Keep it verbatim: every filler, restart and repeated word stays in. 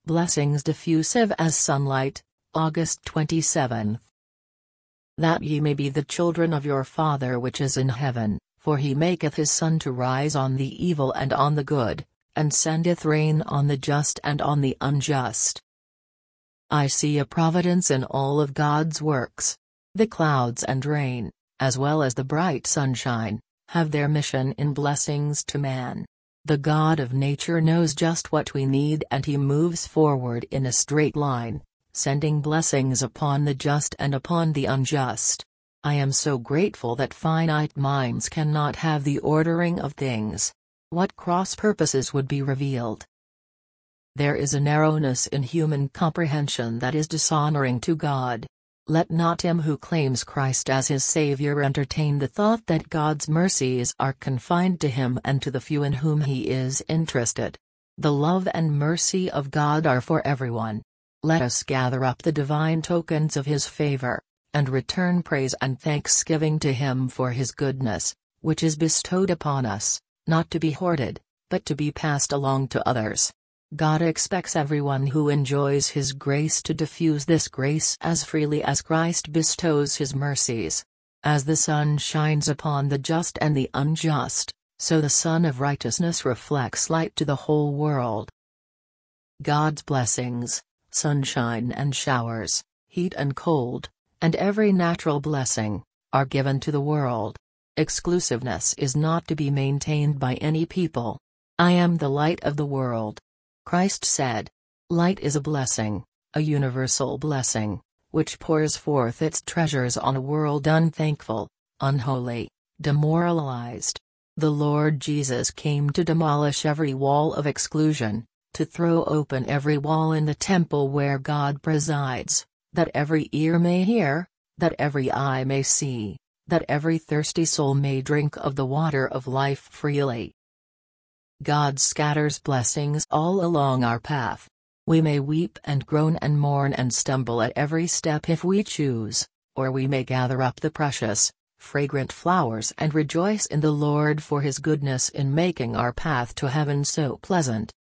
blessings diffusive as sunlight, August twenty-seventh. That ye may be the children of your Father which is in heaven, for he maketh his sun to rise on the evil and on the good, and sendeth rain on the just and on the unjust. I see a providence in all of God's works. The clouds and rain, as well as the bright sunshine, have their mission in blessings to man. The God of nature knows just what we need, and he moves forward in a straight line, sending blessings upon the just and upon the unjust. I am so grateful that finite minds cannot have the ordering of things. What cross purposes would be revealed? There is a narrowness in human comprehension that is dishonoring to God. Let not him who claims Christ as his Savior entertain the thought that God's mercies are confined to him and to the few in whom he is interested. The love and mercy of God are for everyone. Let us gather up the divine tokens of his favor, and return praise and thanksgiving to him for his goodness, which is bestowed upon us, not to be hoarded, but to be passed along to others. God expects everyone who enjoys his grace to diffuse this grace as freely as Christ bestows his mercies. As the sun shines upon the just and the unjust, so the Sun of Righteousness reflects light to the whole world. God's blessings, sunshine and showers, heat and cold, and every natural blessing, are given to the world. Exclusiveness is not to be maintained by any people. I am the light of the world. Christ said, light is a blessing, a universal blessing, which pours forth its treasures on a world unthankful, unholy, demoralized. The Lord Jesus came to demolish every wall of exclusion, to throw open every wall in the temple where God presides, that every ear may hear, that every eye may see, that every thirsty soul may drink of the water of life freely. God scatters blessings all along our path. We may weep and groan and mourn and stumble at every step if we choose, or we may gather up the precious, fragrant flowers and rejoice in the Lord for his goodness in making our path to heaven so pleasant.